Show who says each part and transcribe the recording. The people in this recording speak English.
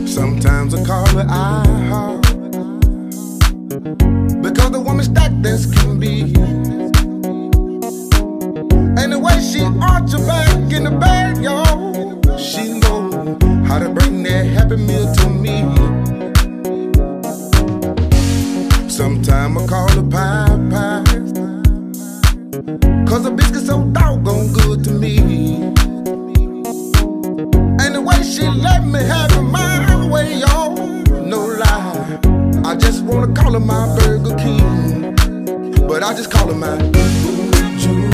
Speaker 1: Sometimes I call her iHeart because the woman stacked as can be. And the way she arch her back in the bed, y'all, she know how to bring that happy meal to me. Sometimes I call her pie, cause the biscuit's so doggone good to me. And the way she let me have it my way, y'all, no lie, I just wanna call her my Burger King, but I just call her my Boo Juice.